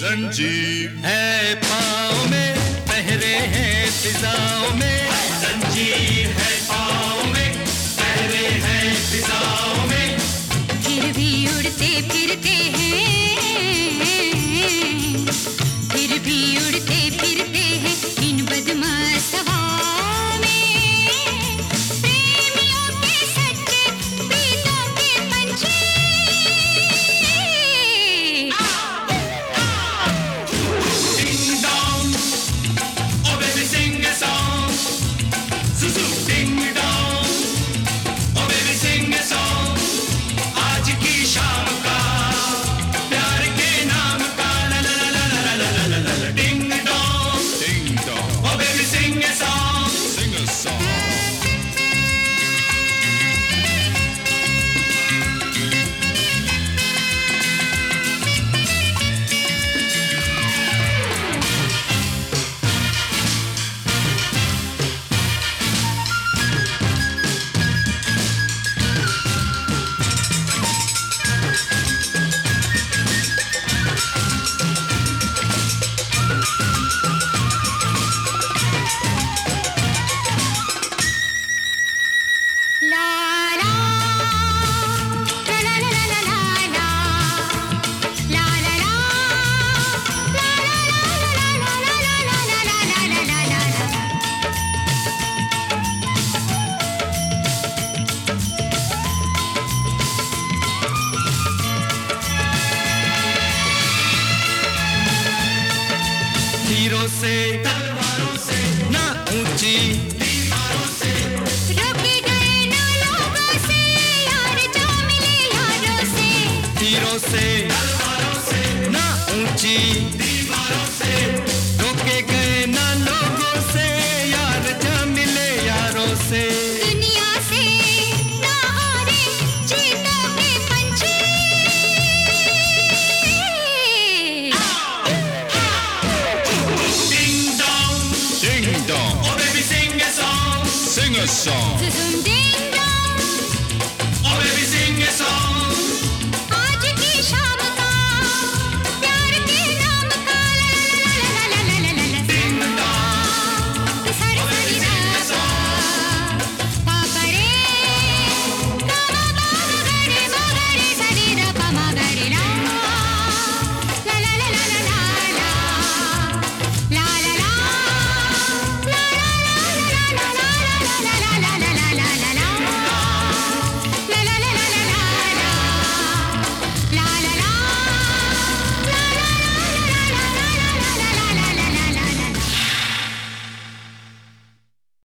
जंजीर है पाँव में, पहरे हैं फिजाओं में। जंजीर है पाँव में, पहरे हैं फिजाओं में। फिर भी उड़ते फिरते हैं, फिर भी उड़ते फिरते हैं इन बदमाश हवाओं में। प्रेमियों के सच्चे प्रीतों के पंछी। Ding dong, oh baby sing a song. Zuzu ding dong, oh baby sing a song. आज की शाम का प्यार के नाम का ला ला ला ला ला ला ला ला ला ding dong, oh baby sing a song, sing a song. ला ला ला ला ला ला ला ला ला ला ला तीरों से तलवारों से ना ऊंची दीवारों से रोके गए ना लोगों से यार जो मिले यारों से। तीरों से तलवारों से ना ऊंची दीवारों से रोके गए ना लोगों से यार जा मिले यारों से। दुनिया से ना हारे चीतों के पंछी। Ding dong, oh baby sing a song, sing a song.